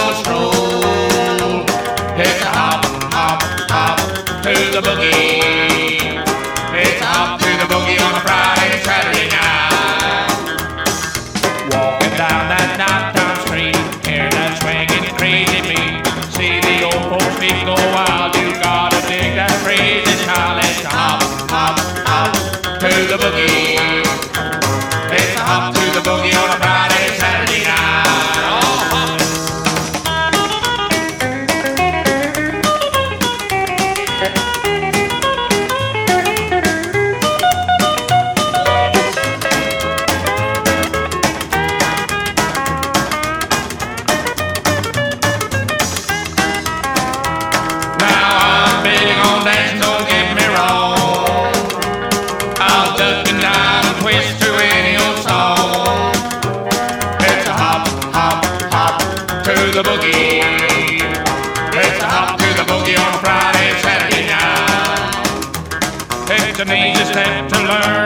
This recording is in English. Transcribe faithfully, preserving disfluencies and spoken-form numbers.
old stroll. It's a hop, hop, hop to the boogie. It's a hop to the boogie on a Friday and Saturday night. Walking down that downtown street, hear that swinging crazy beat. See the old folks feet go wild. You gotta dig that crazy style. It's a hop, hop, hop to the boogie. It's a hop to the boogie on a Friday and Saturday night. The boogie. It's a hop to the boogie on a Friday and Saturday night. It's an easy step to learn.